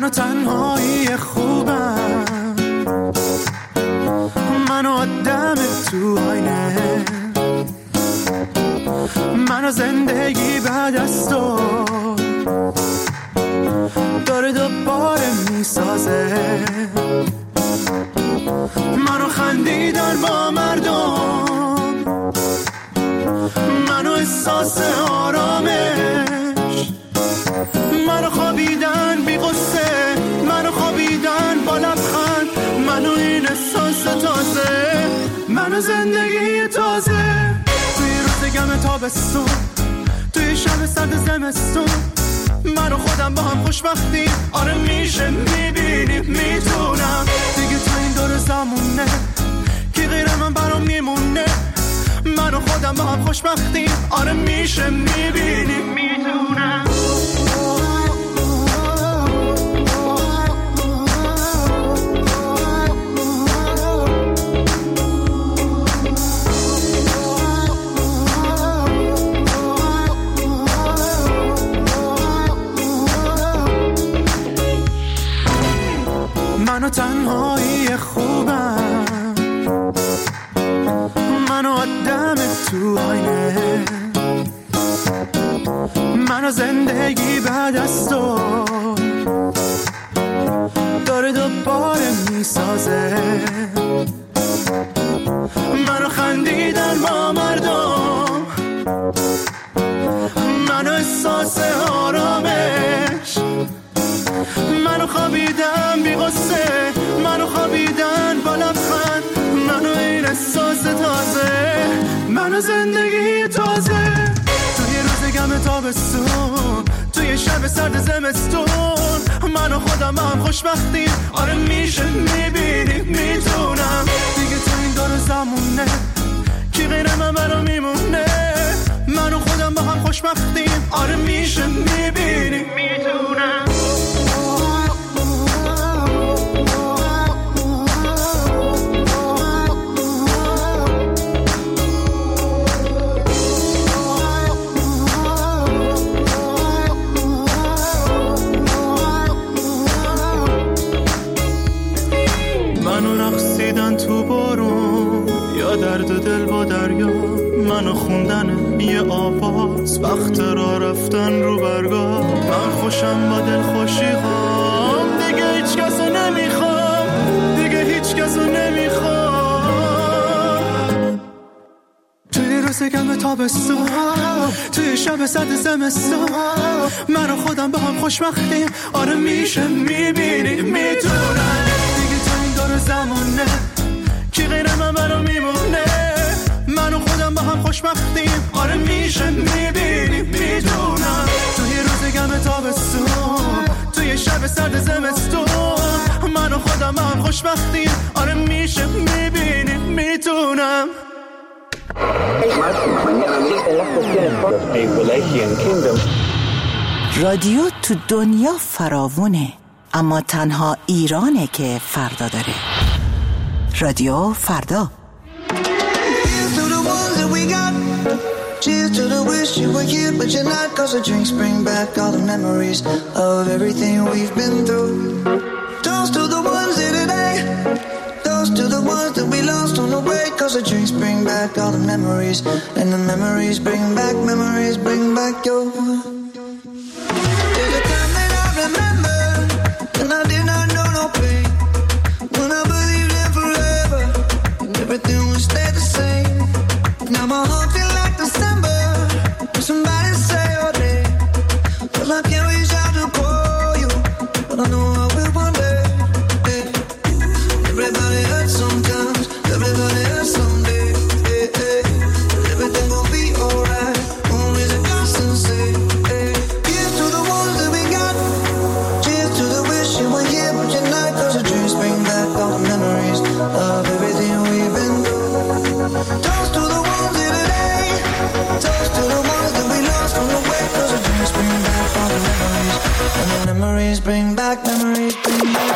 منو تنهایی خوبم، منو آدم تو آینه، منو زندگی بعد از تو داره دوباره میسازه، منو خندیدن با مردم، منو احساس آرامش، منو خوابیدن بی غصه، منو خوابیدن با لبخند، منو این احساس تازه، منو زندگی تازه. توی روز گم تابستون، توی شب سرد زمستون، منو خودم با هم خوشبختیم. آره میشه میبینیم میتونم دیگه تو این دور زمونه کی غیر من برام میمونه، منو خودم با هم خوشبختیم. آره میشه میبینیم میتونم. منو تنهایی خوبم، منو آدم تو آینه، منو زندگی بعد از تو داره دوباره میسازه، منو خندیدن با مردم، منو احساس آرامش، منو خوابیدن بی غصه، منو خوابیدن با لبخند، منو این احساس تازه، منو زندگی تازه. توی روز گم تابستون، توی شب سرد زمستون، منو خودم هم خوشبختیم. آره میشه میبینیم میتونم دیگه تو این دور زمونه کی غیر من برام میمونه، منو خودم با هم خوشبختیم. آره میشه میبینیم میتونم. تو بارون یا درد دل با دریا، منو خوندن یه آواز وقت را رفتن رو برگاه، من خوشم با دل خوشی هام، دیگه هیچ کسو نمیخوام، دیگه هیچ کسو نمیخوام. توی روز گم تابستون، توی شب سرد زمستون، منو خودم با هم خوشبختیم. آره میشه میبینیم میتونم دیگه تو این دور زمونه کی غیر من برام میمونه، منو خودم با هم خوشبختیم. آره میشه میبینیم میتونم توی روز گم تابستون، توی شب سرد زمستون، منو خودم با هم خوشبختیم. آره میشه میبینیم میتونم. رادیو تو دنیا فراوونه، اما تنها ایرانه که فردا داره. رادیو فردا. Cheers to the wish you were here but you're not, 'cause the drinks bring back all the memories of everything we've been through. Toast to the ones here today, toast to the ones that we lost on the way, 'cause the drinks bring back all the memories, and the memories bring back your. There's a time that I remember when I did not know no pain, when I believed in forever and everything would stay the same. Now my heart feels like December when somebody say your name. Well, I can't reach out to call you, but I know I will one day. Hey. Everybody hurts sometimes, everybody hurts someday. Hey, hey. Everything gon' be alright, only the constant say. Hey. Here's to the ones that we got, cheers to the wish you were here but you're not, 'cause the dreams bring back all the memories of everything we've been through. Toast to the ones here today, toast to the ones that we lost on the way, 'cause the dreams bring back all the memories, and the memories bring back, memories bring back.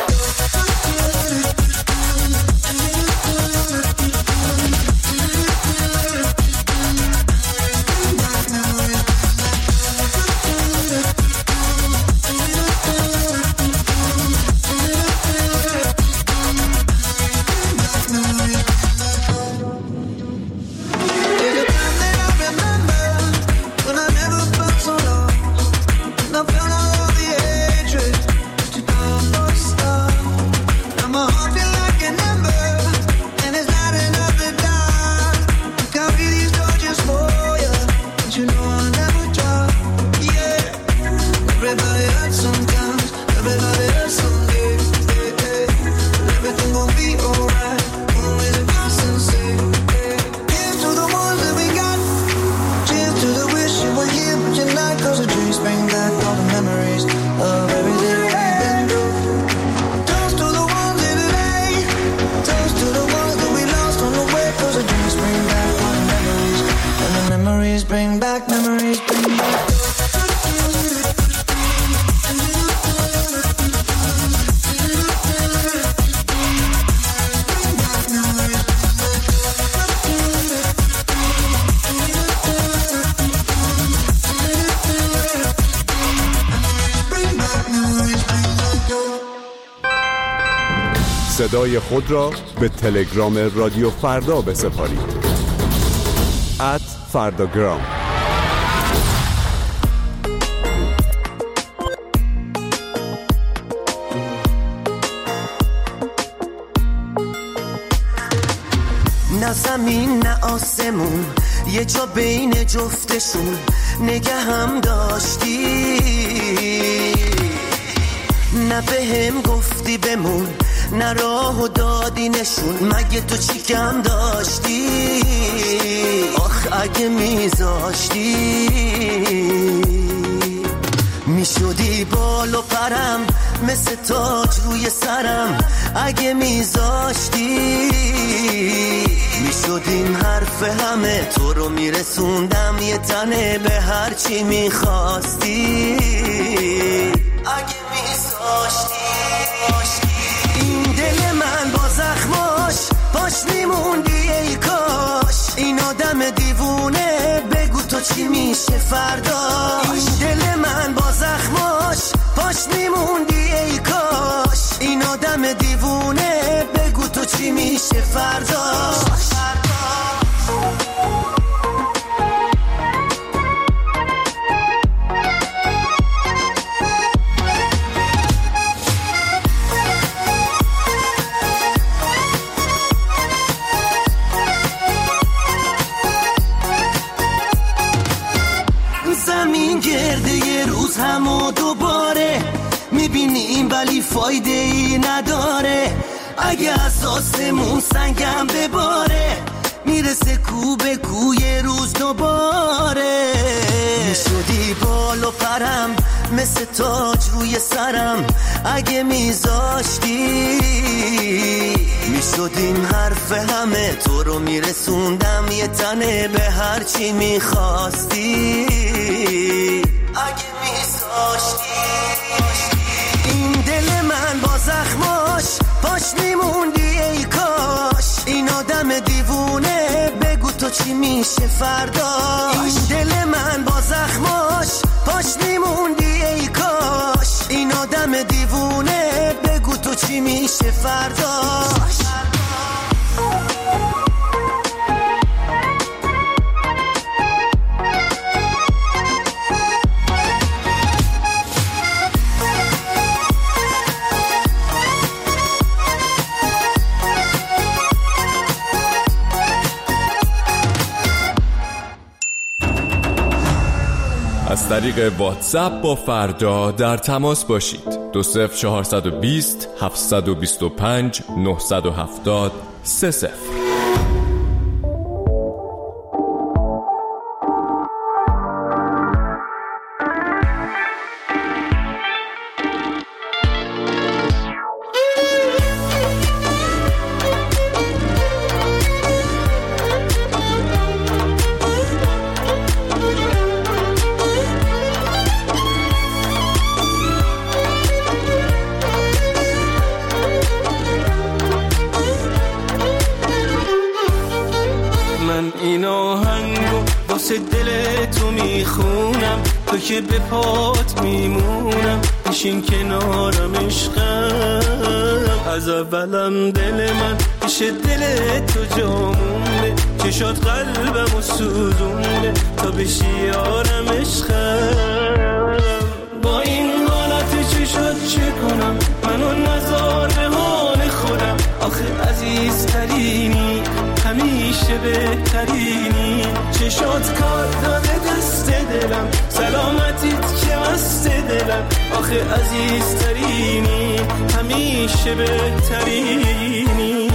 sometimes. Everybody hurts someday. Everything gon' be alright. Always a constant say. Here's to the ones that we got. Cheers to the wish you were here, but you're not. 'Cause the dreams bring back all the memories of everything we've been through. Toast to the ones in today. Toast to the ones that we lost on the way. 'Cause the dreams bring back all the memories. And the memories bring back, memories bring back. صدای خود را به تلگرام رادیو فردا بسپارید. @فرداگرام. نه زمین نه آسمون، یه جا بین جفتشون نگه هم داشتی. نه بهم گفتی بمون، نه راهو دادی نشون. مگه تو چی کم داشتی؟ آخ اگه میذاشتی میشدی بال و پرم، مثل تاج روی سرم. اگه میذاشتی میشد این حرف همه. تو رو میرسوندم یه تنه به هر چی میخواستی. اگه میذاشتی این دل من با زخماش باش میموندی ای کاش. این آدم دیوونه بگو تو چی میشه فرداش. این دل من با زخماش باش میموندی ای کاش. این آدم دیوونه بگو تو چی میشه فرداش. زمین گرده یه روز هم و دوباره میبینیم ولی فایده ای نداره. اگه از آسمون سنگم بباره میرسه کو به کو یه روز دوباره. میشدی بال و پرم، مثل تاج روی سرم. اگه میذاشتی میشد این حرف همه. تو رو میرسوندم یه تنه به هر چی میخواستی. اگه میذاشتی این دل من با زخماش باش میموندی ای کاش. این آدم دیوونه بگو تو چی میشه فرداش. این دل من با زخماش باش میموندی ای کاش. این آدم دیوونه بگو تو چی میشه فرداش. از طریق واتساپ با فردا در تماس باشید. 20420 725 970 30. این آهنگو واسه دل تو میخونم. تو که به پات میمونم. بشین کنارم عشقم. از اولم دل من پیش دل تو جامونه. چشات قلبم و سوزونه تا بشی یارم عشقم. با این حالت چشات چه کنم؟ منو نذار به حال خودم. آخه عزیزترینی، همیشه بهترینی. چشات کار داده دست دست دلم، سلامتیت که مست دلم، آخه عزیزترینی، همیشه بهترینی.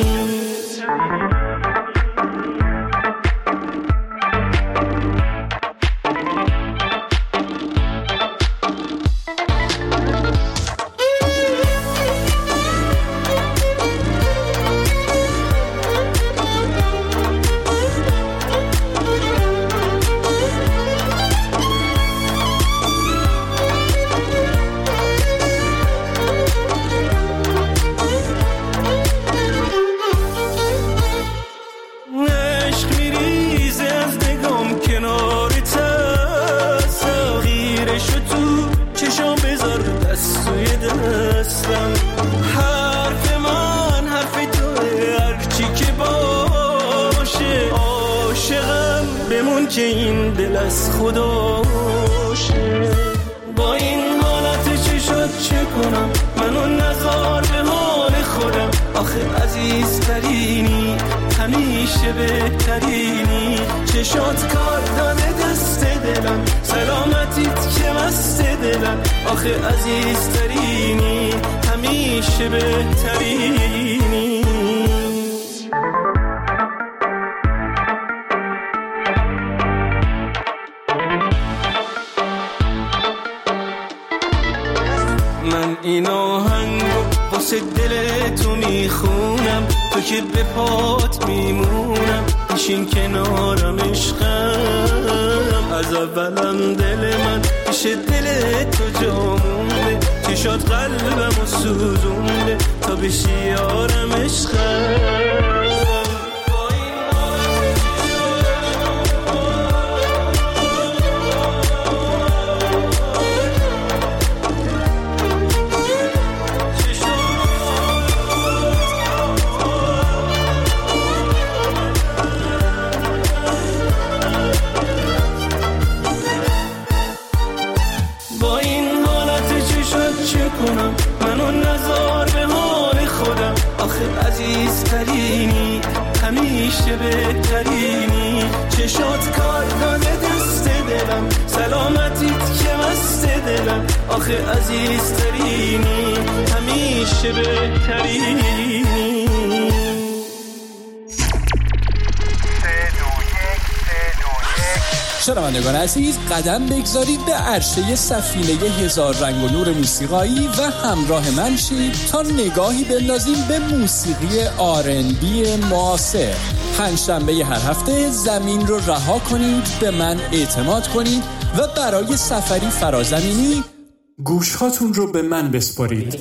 که این دل از خداشه. با این حالت چه شد چه کنم، منو نذار به حال خودم، آخه عزیزترینی، همیشه بهترینی. چشات کار داده دست دلم، سلامتیت که مست دلم، آخه عزیزترینی، همیشه بهترینی. من این آهنگو واسه دل تو میخونم، تو که به پات میمونم، بشین کنارم عشقم. از اولم دل من پیش دل تو جا مونده، چشات قلبمو سوزونده تا بشی یارم عشقم. منو نذار به حال خودم، آخه عزیزترینی، همیشه بهترینی. چشات کار داده دست دلم، سلامتیت که مست دلم، آخه عزیزترینی، همیشه بهترینی. شنوندگان عزیز، قدم بگذارید به عرشه سفینه هزار رنگ و نور موسیقایی و همراه من شید تا نگاهی بندازیم به موسیقی R&B معاصر. پنجشنبه هر هفته زمین رو رها کنید، به من اعتماد کنید و برای سفری فرازمینی گوشهاتون رو به من بسپارید.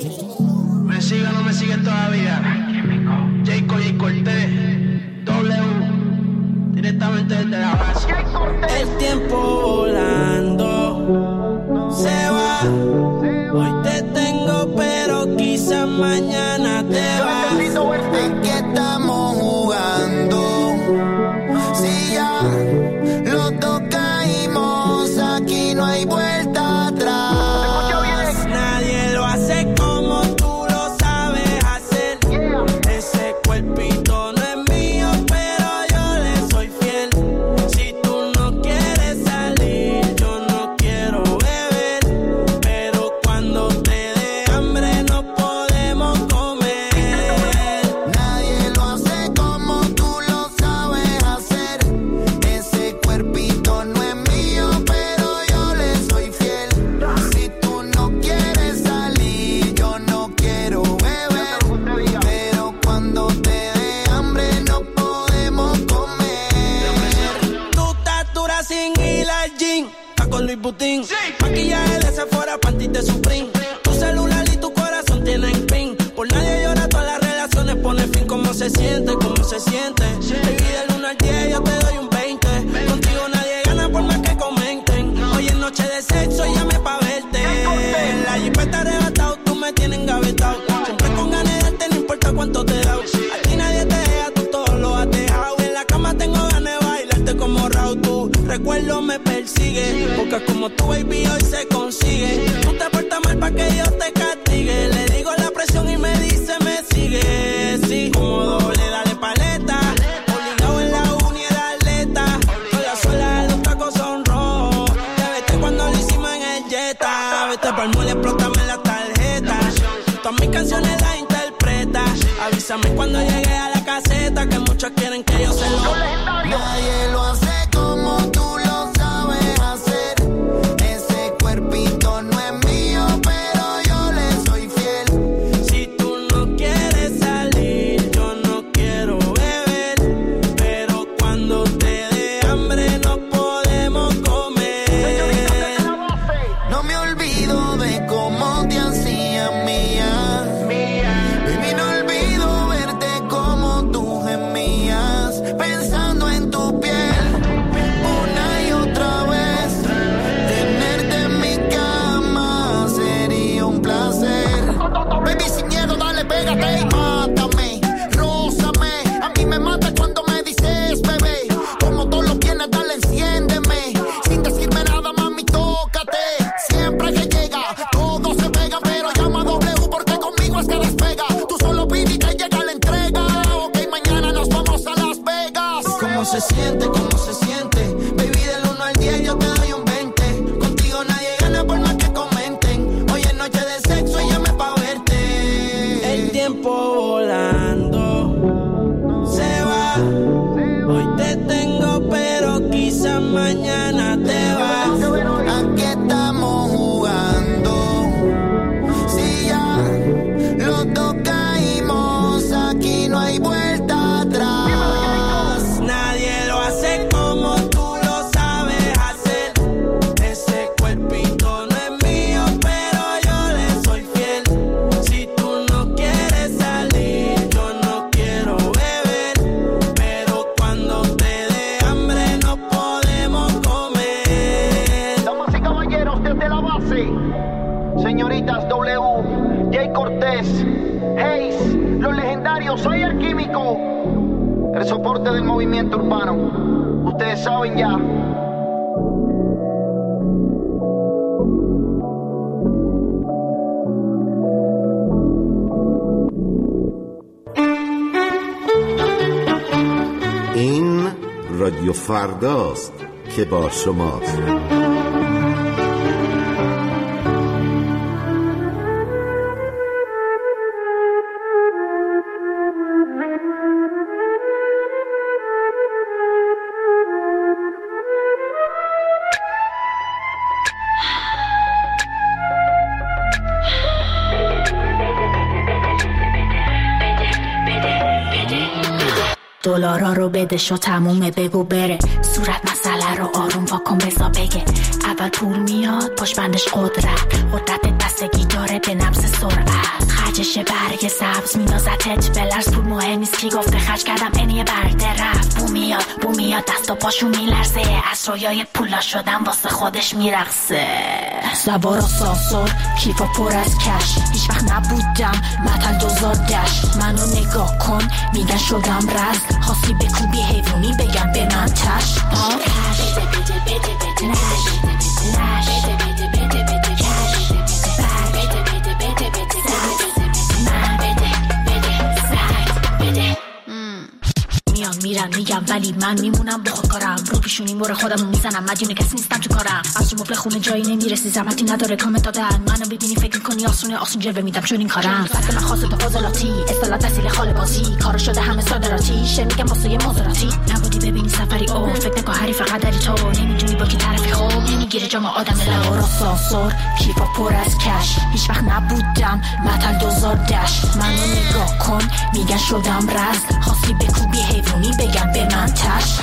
El tiempo volando se va. Hoy te tengo, pero quizás mañana te vas. ¿En qué estamos jugando? Si ya los dos caímos, aquí no hay vuelta atrás. Nadie lo hace como tú lo sabes hacer. Ese cuerpito no es mío, pero yo le soy fiel. Si tú no quieres salir, yo no quiero beber, pero cuando te dé hambre no podemos comer. Nadie lo hace como tú lo sabes hacer. Ese cuerpito no es mío, pero yo le soy fiel. Si tú no quieres salir, yo no quiero beber, pero cuando te dé hambre no podemos comer. Tu estatura sin ir al gym, está con Luis Butín. Maquillaje de Sephora, panty de Supreme. Tu celular y tu corazón tienen pin. Por nadie llora, todas las relaciones pone fin. ¿Cómo se siente? ¿Cómo se siente? Baby, del 1 al 10 yo te doy un 20. Contigo nadie gana por más que comenten. Hoy es noche de sexo, llame pa' verte. La jipeta arrebatado, tú me tienes engavetado. Siempre con ganas de darte, no importa cuánto te da. A ti nadie te deja, tú todo lo has dejado. En la cama tengo ganas de bailarte como Raúl. Tu recuerdo me persigue, porque como tu baby hoy se consigue. Tú te portas mal pa' que Dios te castigue. Le digo la presión y me dice me sigue. Sí, como doble, dale paleta. Obligado en la uni era atleta. Con la suela de los tacos son rojos. todas mis canciones las interpreta. Avísame cuando llegue a la caseta, que muchos quieren que yo se lo... Nadie lo hace como tú lo sabes hacer. Ese cuerpito no es mío, pero yo le soy fiel. Si tú no quieres salir, yo no quiero beber, pero cuando te dé hambre no podemos comer. No me olvido de cómo te hacía mía. Baby, no olvido verte como tú gemías, pensando en tu piel una y otra vez. Tenerte en mi cama sería un placer. Baby, sin miedo, dale, pégate y mátame, rózame. A mí me mata cuando me dices bebé. Como todos los viernes, dale, enciéndeme. Sin decirme nada, mami, tócate. Siempre que llega, todo se pega, pero llama a W porque conmigo es que despega. Tú solo pide y te llega la entrega. Ok, mañana nos vamos a Las Vegas. ¿Cómo se siente? ¿Cómo se siente? Baby, del 1 al 10 yo te doy un 20. Contigo nadie gana por más que comenten. Hoy es noche de sexo y llame pa' verte. El tiempo volando se va. Hoy te tengo, pero quizás mañana te vas. ¿A qué estamos jugando? Si ya los dos caímos, aquí no hay vuelta atrás. Nadie lo hace como tú lo sabes hacer. Ese cuerpito no es mío, pero yo le soy fiel. Si tú no quieres salir, yo no quiero beber, pero cuando te dé hambre no podemos comer. Damas y caballeros, desde la base, señoritas W, Jay Cortés, Hayes, los legendarios, soy el químico, el soporte del movimiento urbano. Ustedes saben ya. این رادیو فرداست که با شماست. دلارا رو بده شو تمومه بگو بره صورت مسئله رو آروم واکن بزا بگه اول پول میاد پاش بندش قدرت بستگی داره به نفس سرعت خرجش برگ سبز میندازتت بلرز پول مهم نیست کی گفته خرج کردم اینیه برده رفت بو میاد دست و پاشو میلرزه از رویای پولا شدم واسه خودش میرقصه سوار آسانسور کیفا پر از کش هیچ وقت نبودم متل 2010 منو نگاه کن میگن شدم رزل خاصی بکوبی حیوانی بگم به من تش میرن میگم ولی من میمونم با کارم رو پیشونی مور خودمو میزنم مدیونه کسی نیستم تو کارم از تو مبل خونه جایی نمیرسی زحمتی نداره کامنت دادن منو ببینی فکر کنی آسون جلوه میدم چون این کارم فرق من خاصه تو فاضلاتی اصطلاح تحصیل خال بازی کارو شده همه صادراتی شه میگم واسه یه مزاراتی نبودی ببینی سفری او فکر نکن حریف قدری تو نمیدونی با کی طرفی خوب نمیگیره جام آدم لوا سانسور کیفا پر از کش هیچ وقت نبودم متل 2010 منو نگاه کن میگن شدم رزل خاصی بکوبی حیوانی بگم به من تش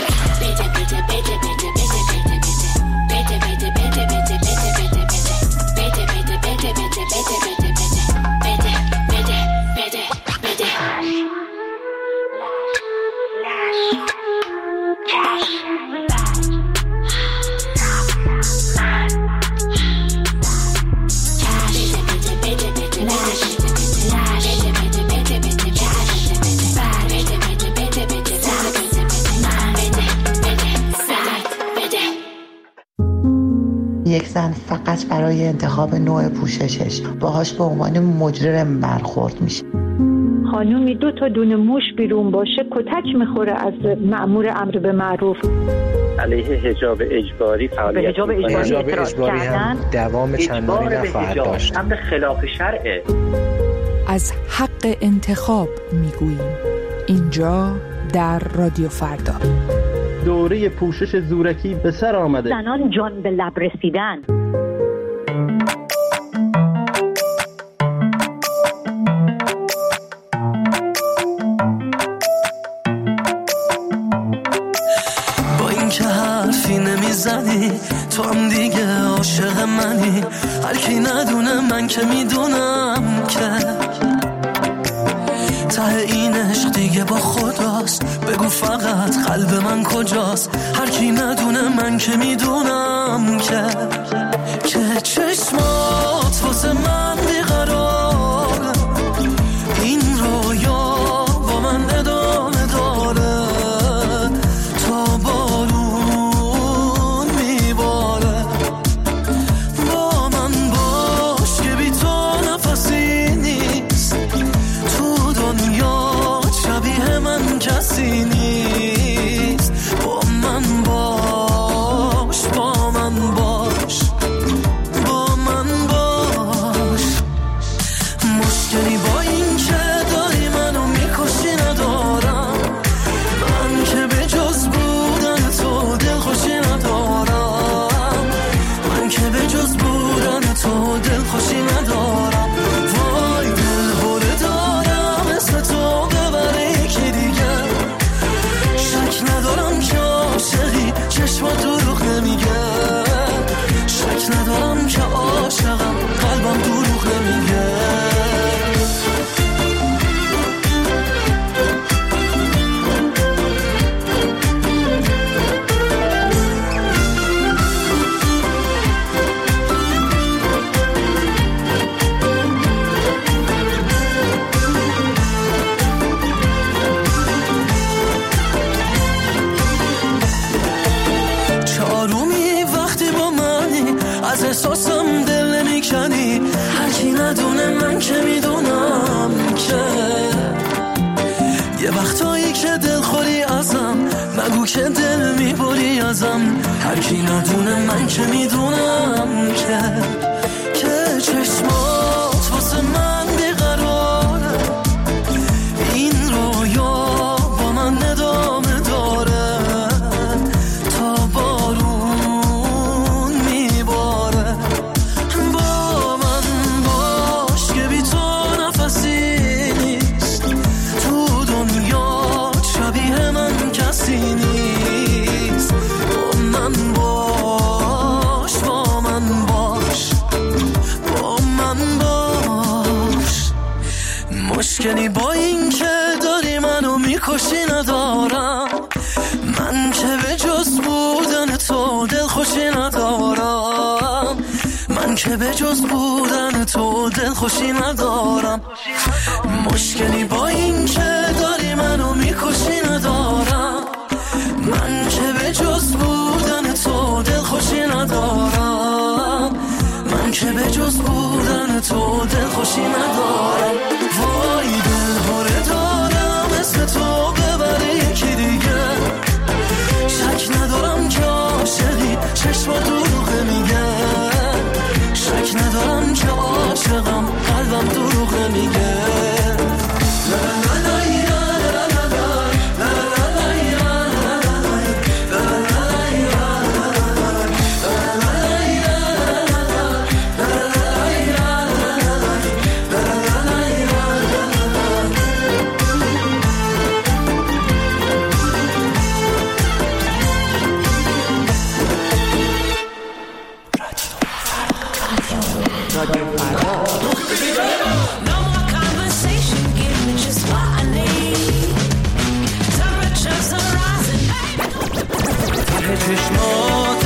یک زن فقط برای انتخاب نوع پوششش باهاش به عنوان مجرم برخورد میشه. خانومی 2 تا دونه موش بیرون باشه کتک میخوره از مأمور امر به معروف. علیه حجاب اجباری فعالیت حجاب اجباری هم دوام چندانی نخواهد داشت. امر خلاف شرعه. از حق انتخاب میگوییم. اینجا در رادیو فردا. دوره پوشش زورکی به سر آمده. زنان جان به لب رسیدن. با این که حرفی نمیزنی تو هم دیگه عاشق منی. هر کی ندونه من که میدونم که ته این عشق دیگه با خداست. بگو فقط قلب من کجاست. هر کی ندونه من که میدونم که چشمات واسه من بیقراره. این رویا با من ادامه داره تا بارون میباره. با من باش که بی تو نفسی نیست. تو دنیا شبیه من کسی نیست. با من باش، با من باش، با من باش. مشکلی با این که داری منو میکشی ندارم. من که به جز بودن تو دلخوشی ندارم. من که به جز بودن تو دلخوشی ندارم. وای دل هوله دارم اسم تو ببره یکی دیگه. شک ندارم که عاشقی چشمات دروغ نمیگه. شک ندارم که عاشقم قلبم دروغ نمیگه. چارومی وقتی با منی از احساسم دل نمیکنی. هر کی ندونه من که میدونم که یه وقتایی که دل خوری ازم مگو که دل میبری ازم. هر کی ندونه من که میدونم که چشمات واسه من بیقراره. این رویا با من ادامه داره تا بارون میباره. با من باش که بی تو نفسی نیست. تو دنیا شبیه من کسی نیست. با من باش، با من باش، با من باش. مشکلی با این که داری منو میکشی ندارم. من که به جز بودن تو دلخوشی ندارم. من که به جز بودن تو دلخوشی ندارم. مشکلی با این که داری منو میکشی ندارم. من که به جز بودن تو دلخوشی ندارم. من که به جز بودن تو دلخوشی ندارم. وای دل هوله دارم اسم تو ببره یکی دیگه. شک ندارم که عاشقی چشما دروغ میگه. شک ندارم که عاشقم قلبم دروغ میگه. چشمات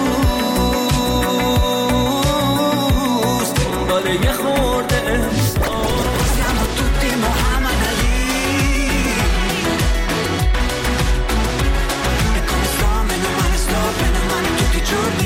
امروز دنبال یه خورده احساس. Siamo tutti Muhammad Ali. E come sto, meno male tutti i giorni.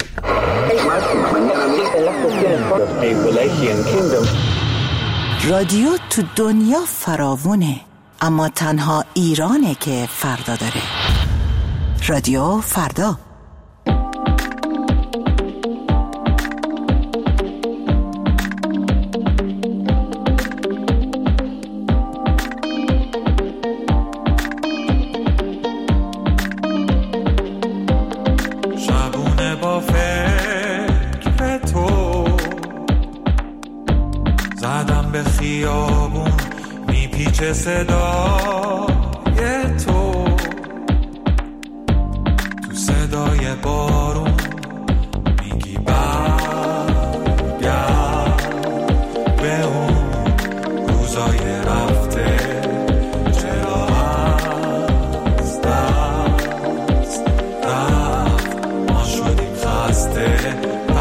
رادیو تو دنیا فراوونه، اما تنها ایرانه که فردا داره. رادیو فردا. شبونه با فکر تو زدم به خیابون، میپیچه صدای تو، تو صدای بارون میگی برگرد به اون روزای رفته، چرا از دست رفت ما شدیم خسته.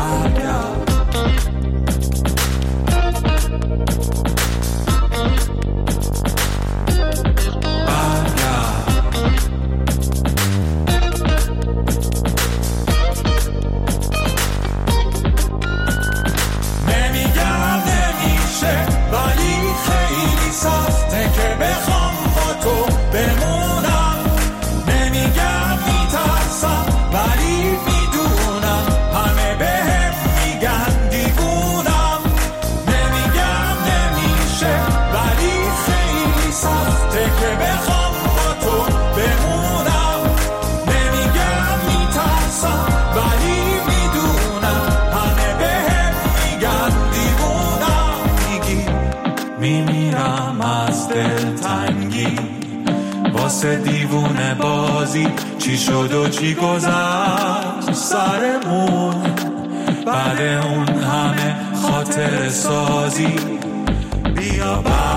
واسه دیوونه بازی چی شد و چی گذشت سرمون، بعد اون همه خاطر سازی بیا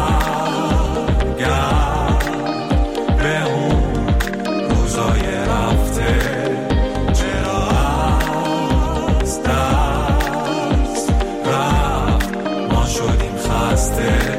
برگرد به اون روزای رفته، چرا از دست رفت ما شدیم خسته.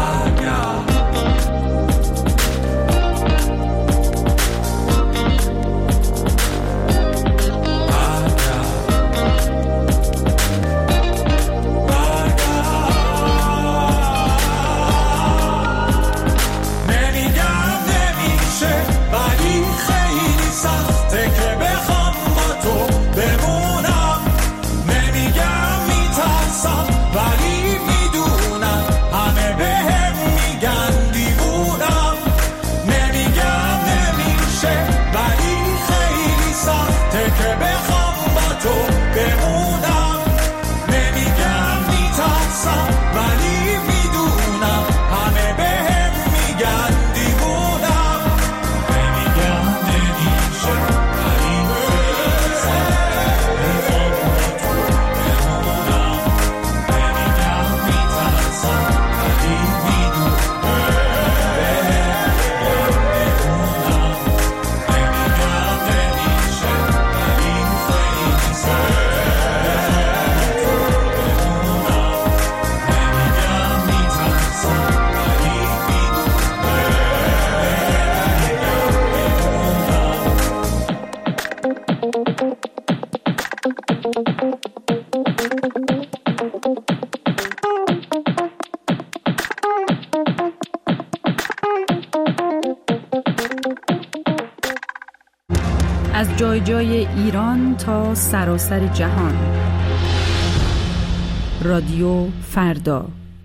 از جای جای ایران تا سراسر جهان. رادیو فردا.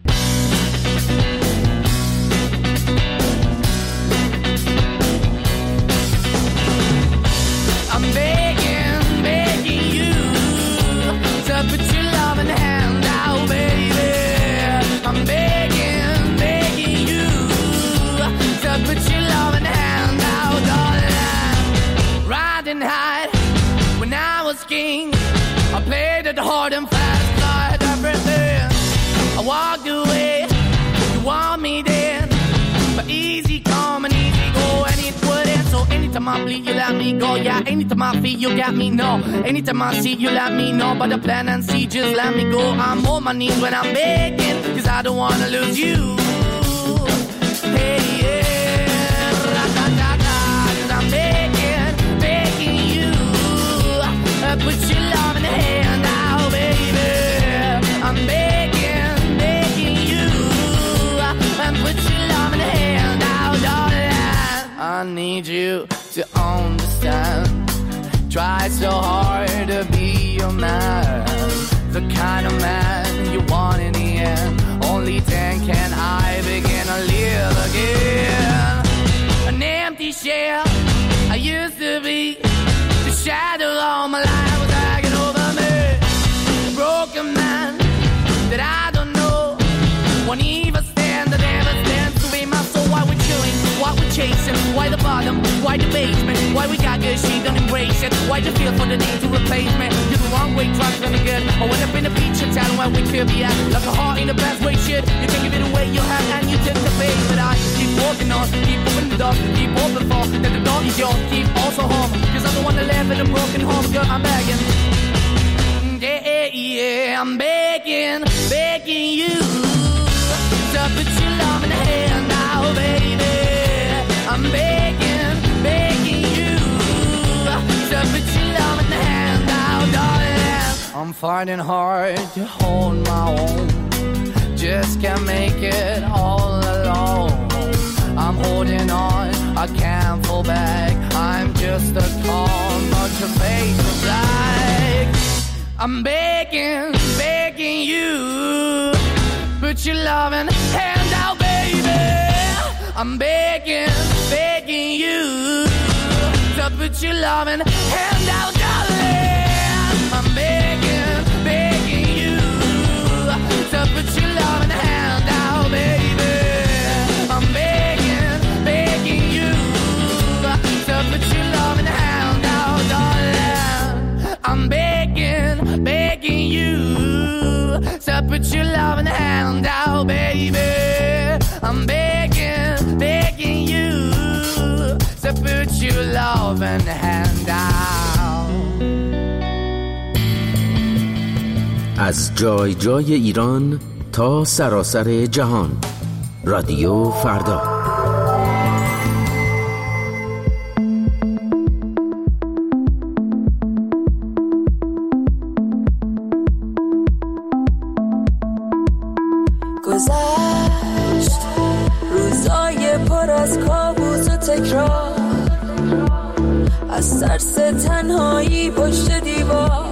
I played it hard and fast, tried everything. I walked away, you want me then, but easy come and easy go, and it wouldn't. So anytime I bleed, you let me go. Yeah, anytime I feel, you got me, no. Anytime I see, you let me know. But the plan and see, just let me go. I'm on my knees when I'm begging, cause I don't wanna lose you. Hey, yeah, ra-da-da-da, cause I'm begging you. Put your love in the hand. the kind of man you want in the end. Only then can I begin to live again. An empty shell I used to be, the shadow all my life was hanging over me. A broken man that I don't know, won't even stand, that never stands to be my soul. Why we're chilling, why we're chasing, why the bottom, why the basement, why we got good, she don't embrace it, why the feel for the need to replace me. You're the wrong way, trying to be good. I went up in a feature town where we could be at, like a heart in the best way, shit. You can give it away, you have, and you take the bait. But I keep walking on, keep moving the door, keep open for, that the door is yours, keep also home. Cause I'm the one that live in a broken home, girl, I'm begging. Yeah, I'm begging, begging you to put your love in the hand now, baby. I'm begging, begging you to put your love in the hand now, darling. I'm finding hard to hold my own, just can't make it all alone. I'm holding on, I can't fall back, I'm just a call, but your face is black. I'm begging, begging you, put your loving hand out, baby. I'm begging, begging you, to put your loving hand out, darling. I'm begging, begging you, to put your loving hand out, baby. I'm begging, begging you, to put your loving hand out, darling. I'm begging, begging you, to put your loving hand out, baby. I'm begging, begging you, to put your loving hand out. از جای جای ایران تا سراسر جهان، رادیو فردا. گذشت روزای پر از کابوس و تکرار، از ترس تنهایی پشت دیوار،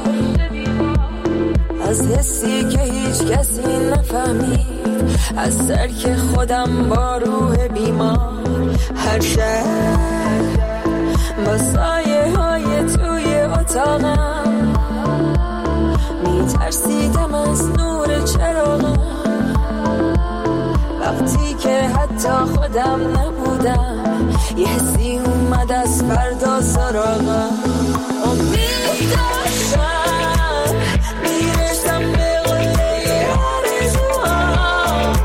از حسی که هیچ کسی نفهمید، از ترک خودم با روح بیمار. هر شب با سایه های توی اتاقم میترسیدم از نور چراغم، وقتی که حتی خودم نبودم یه حسی اومد از فردا سراغم. امید داشتم میرشتم به قله آرزوام،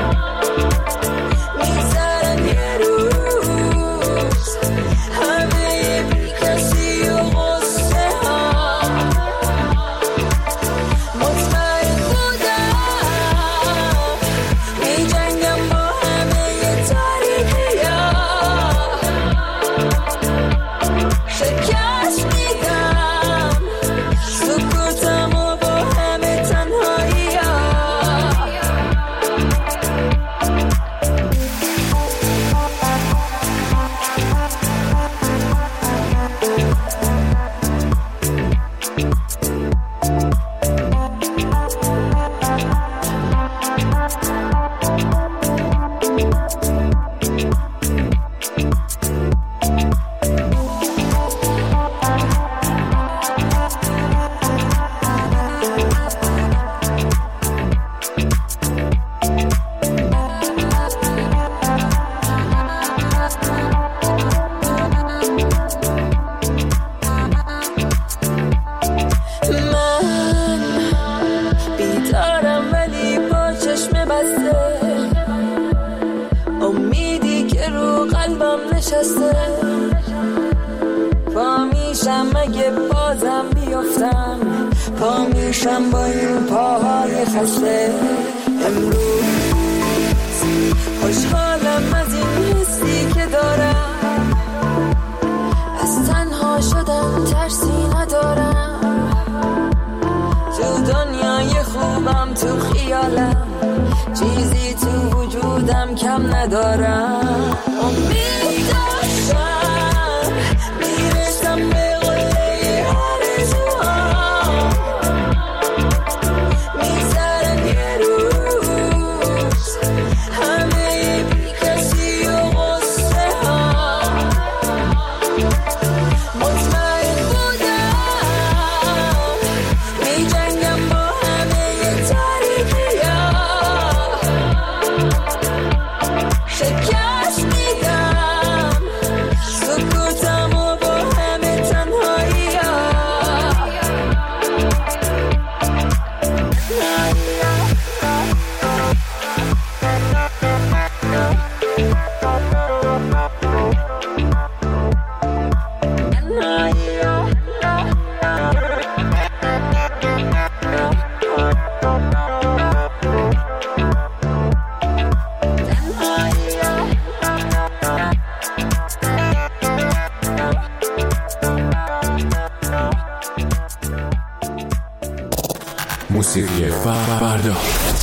میذارم یه روز همه بی کسی و غصه ها. مطمئن بودم میجنگم با همه تاریکی ها، شکست میدم سکوتم و با همه تنهایی ها. امیدی که رو قلبم نشسته، پا میشم اگه بازم بیفتم، پا میشم با این پاهای خسته. امروز خوشحالم از این حسی که دارم، از تنها شدن ترسی ندارم، تو دنیای خوبم تو خیالم، چیزی تو وجودم کم ندارم. امید داشتم میرسم به قله آرزوام، موسیقی فردا.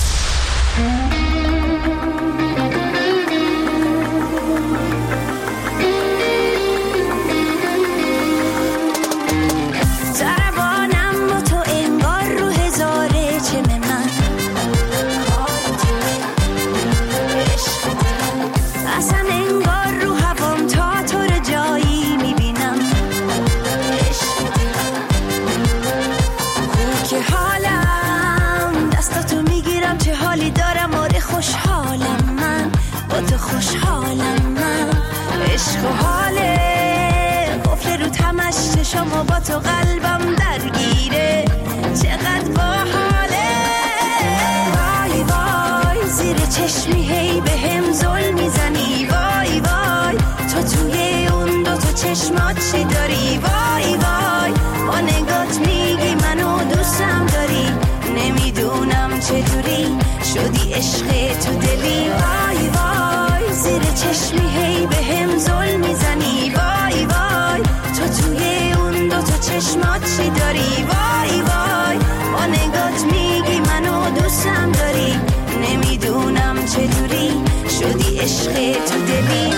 عشق و حاله قفل رو تمش چشم و با تو قلبم درگیره چقدر باحاله وای وای زیر چشمی هی به هم ظلم میزنی وای وای تو توی اون دوتا چشمات چی داری وای وای با نگات میگی منو دوستم داری نمیدونم چطوری شدی عشق تو دلی وای وای زیر چشمی هی به هم ظلم میزنی وای وای تو توی اون دوتا چشمات چی داری وای وای با نگات میگی منو دوستم داری نمیدونم چطوری شدی عشق تو دلی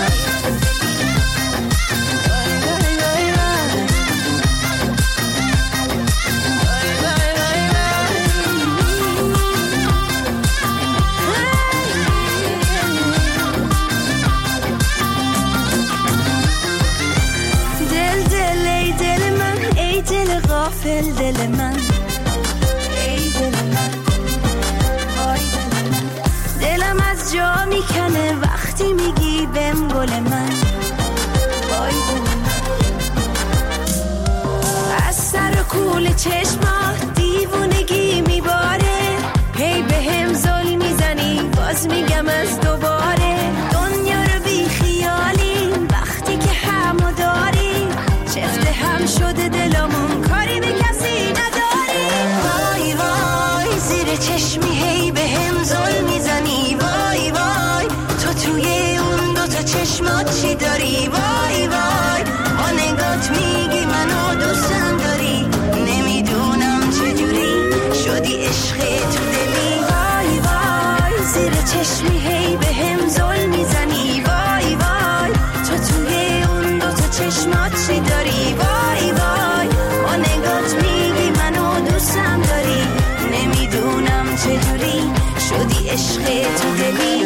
غافل دل من ای دل من وای دل من دلم از جا میکنه وقتی میگی بهم گل من وای دل من از سر و کول چشمات دیوونگی میباره هی بهم ظلم میزنی باز میگم از دوباره دنیا رو بی خیالی وقتی که همو داری چفت هم شده دلمون کاری به کسی نداری وای وای زیر چشمی هی به هم ظلم میزنی وای وای تو توی اون دوتا چشمات چی داری وای وای با نگات میگی منو دوستم داری نمیدونم چجوری شدی عشق تو دلی وای وای زیر چشمی هی به هم ظلم میزنی وای وای تو توی اون دوتا چشمات چی داری وای وای با نگات میگی منو دوستم داری نمیدونم چجوری شدی عشق تو دلی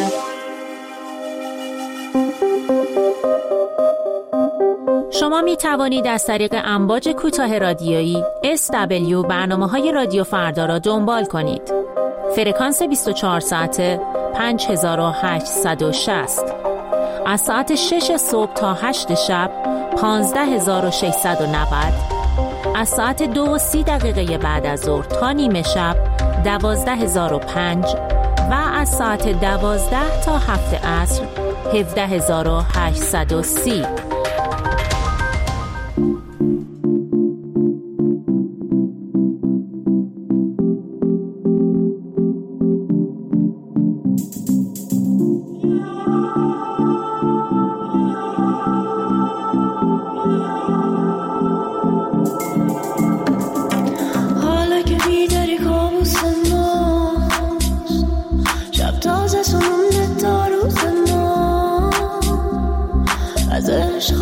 شما می توانید از طریق امواج کوتاه رادیویی SW برنامه‌های رادیو فردا را دنبال کنید. فرکانس 24 ساعته 5860 از ساعت 6 صبح تا 8 شب 15690 از ساعت 2:30 بعد از ظهر تا نیمه شب 12005 و از ساعت 12 تا 7 عصر 17830. عشق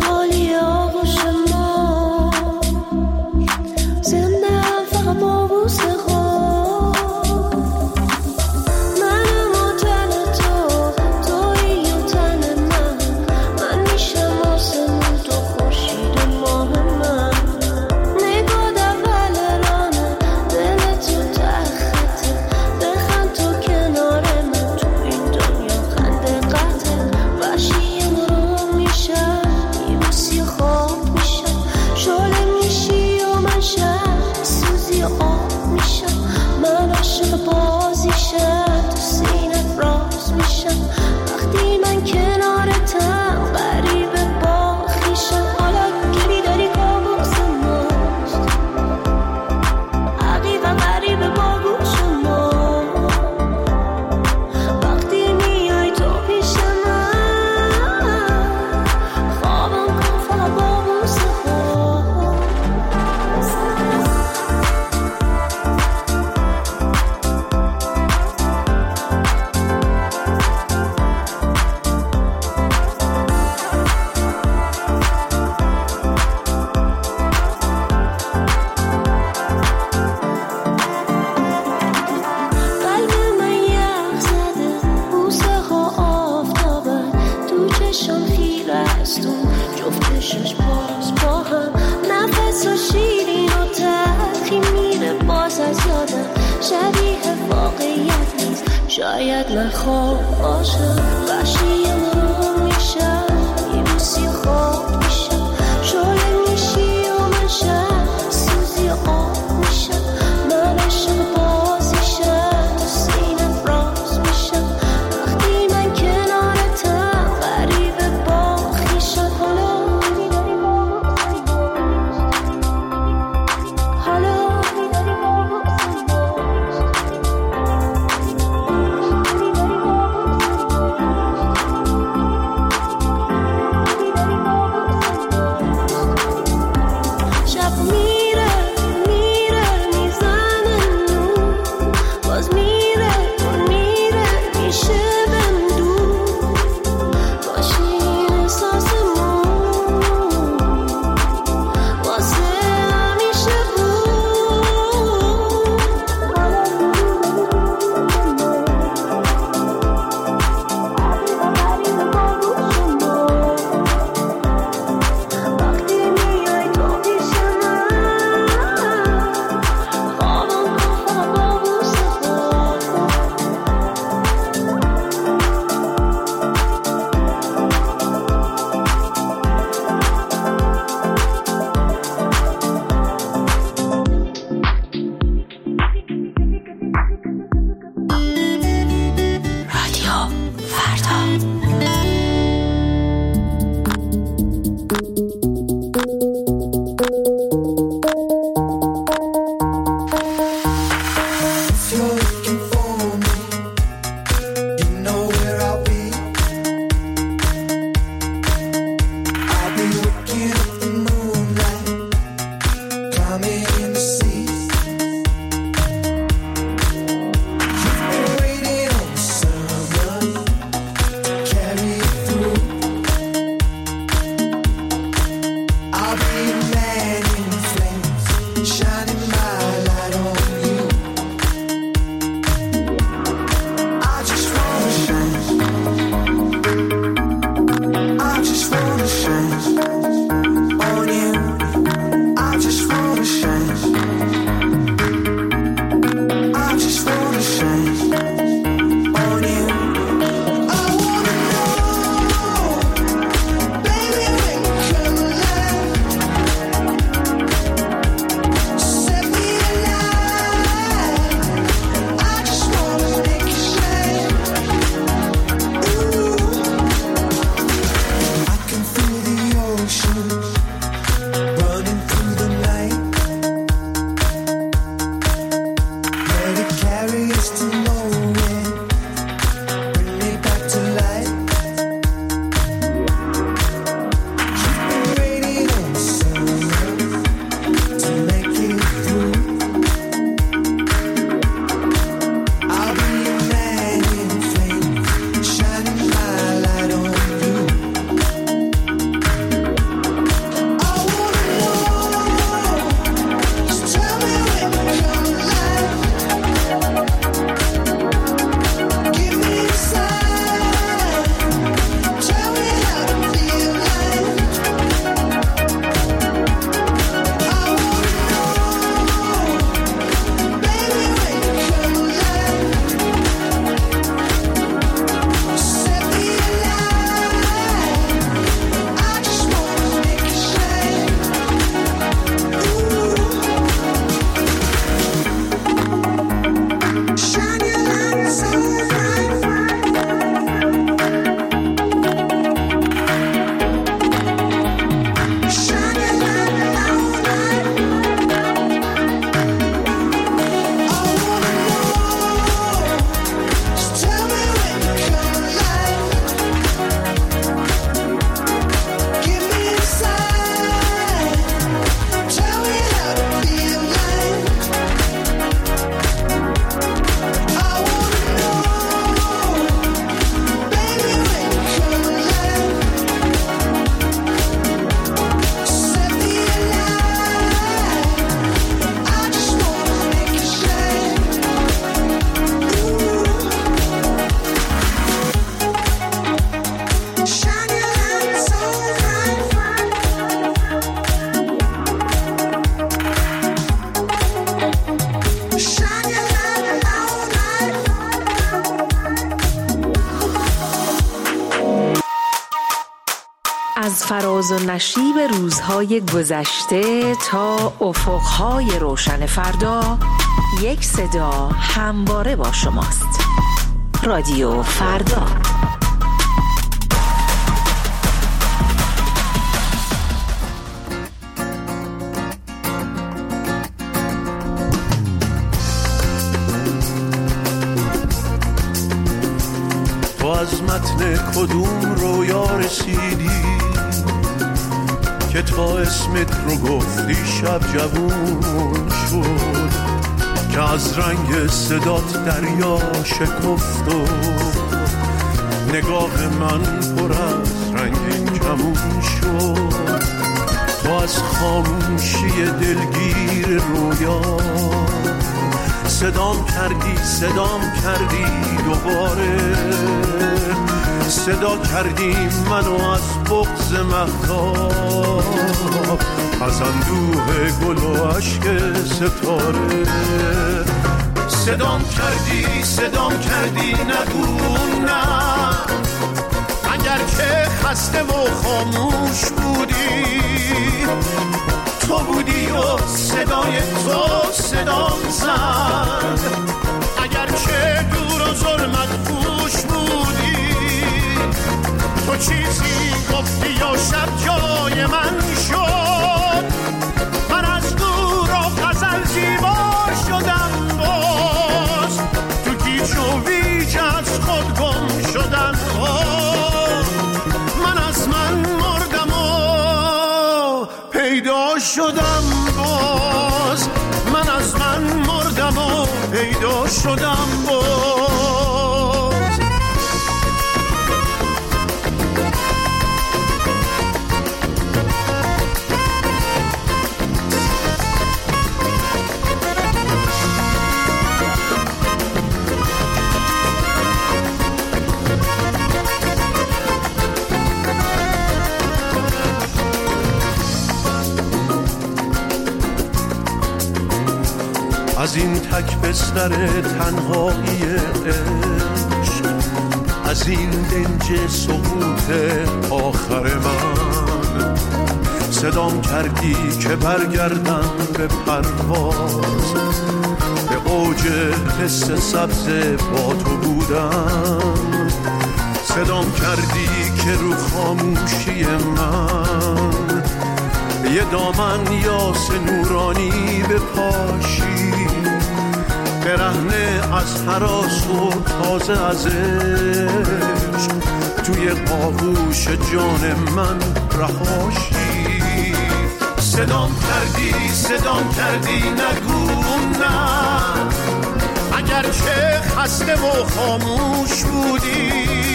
شبیه واقعیت نیست. شاید من خواب باشم وحشی مرغ میشم میبوسی خواب میشم شاله میشی و من شم سوزی آب میشم من عشق بازیشم تو سینم راز میشم وقتی من کنارتم غریب با خیشم ناز و نشیب روزهای گذشته تا افقهای روشن فردا، یک صدا همواره با شماست. رادیو فردا. تو از متن کدوم رویا رسیدی که تا اسمت رو گفتی شب جوون شد، که از رنگ صدات دریا شکفت و نگاه من پر از رنگ کمون شد. تو از خاموشی دلگیر رویا صدام کردی دوباره، صدا کردی منو از بغض مهتاب، از اندوه گل و عشق ستاره. صدام کردی نگو نه، اگر که خسته و خاموش بودی، تو بودی و صدای تو صدام زد. اگر که دور و ظلمت خوش بودی، تو چیزی گفتی یا شب جای من شد. من از دور و غزل زیبا شدم، باز تو گیج و ویج از خود گم شدم. من از من مردم و پیدا شدم، باز من از من مردم و پیدا شدم باز. از این تک بستر تنهایی عشق، از این دنج سقوط آخر من، صدام کردی که برگردم به پرواز، به اوج حس سبز با تو بودم. صدام کردی که رو خاموشی من یه دامن یاس نورانی بپاشی، برهنه از هراس و تازه از عشق، توی آغوش جان من رهاشی. صدام کردی نگو نه، اگر که خسته و خاموش بودی،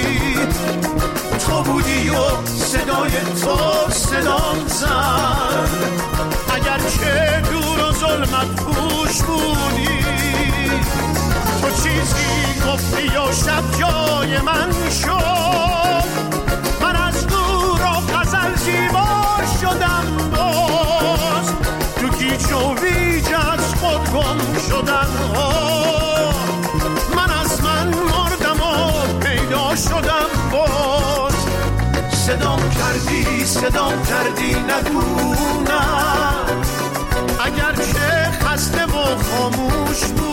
تو بودی و صدای تو صدام زد. اگر که دور و ظلمت پوش بودی، تو چیزی گفتی یا شب جای من شد. من از دور و غزل زیبا شدم، باز تو گیج و ویج از خود گم شدم. من از من مردم و پیدا شدم باز. صدام کردی نگو نه، اگر که خسته و خاموش بود،